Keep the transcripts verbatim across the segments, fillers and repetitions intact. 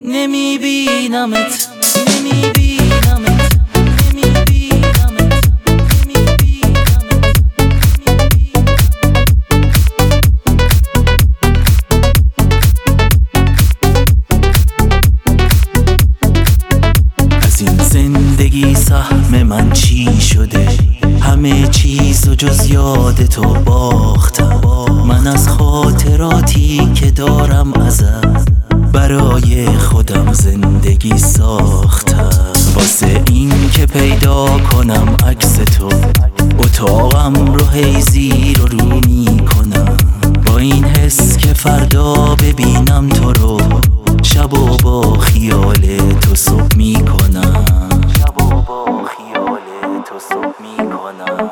نمیبینمت نمیبینمت نمیبینمت از این زندگی سهم من چی شده؟ همه چیزو جز یاد تو باختم. من از خاطراتی که دارم ازت برای خودم زندگی ساختم. واسه این که پیدا کنم عکس تو اتاقم رو هی زیر و رو می کنم، با این حس که فردا ببینم تو رو شب و با خیال تو صبح می کنم. شب و با خیال تو صبح می کنم.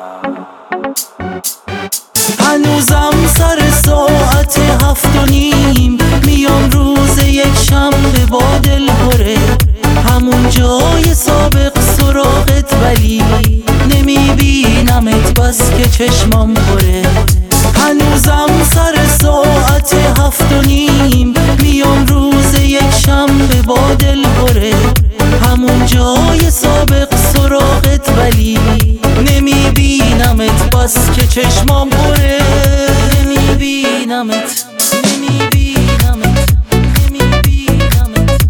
هنوزم سر ساعت هفت و نیم میام روز یک شنبه با دل پره، همون جای سابق سراغت، ولی نمیبینمت بس که چشمام پره. هنوزم سر ساعت هفت و نیم میام روز یک شنبه با دل پره، همون جای سابق سراغت، ولی نمیبینمت بس که چشمام پره. نمیبینمت نمیبینمت نمیبینمت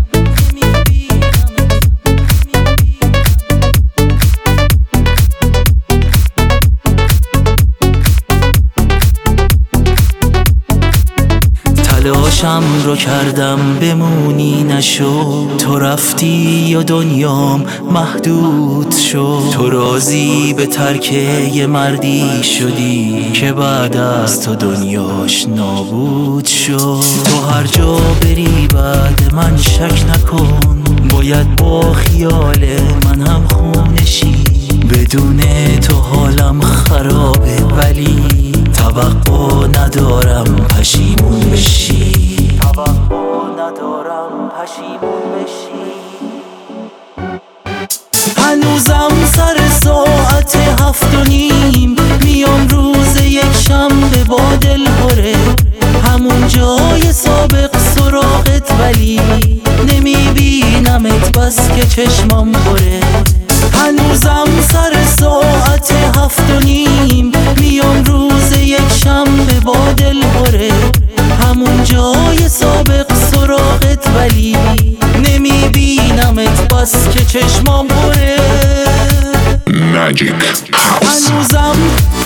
تلاشم رو کردم بمونی نشو، تو رفتی و دنیام محدود شد. تو راضی به ترک یه مردی شدی که بعد از تو دنیاش نابود شد. تو هر جا بری بعد من شک نکن، باید با خیال من هم خونشی. بدون تو حالم خرابه ولی توقع ندارم پشیمون بشی. توقع ندارم پشیمون بشی. هنوزم سر ساعت هفت و نیم میام روز یک شنبه با دل پره، همون جای سابق سراغت، ولی نمیبینمت بس که چشمام پره. هنوزم سر ساعت هفت و نیم میام روز یک شنبه با دل پره، همون جای سابق سراغت، ولی نمیبینمت بس که چشمام پره. Magic House. هنوزم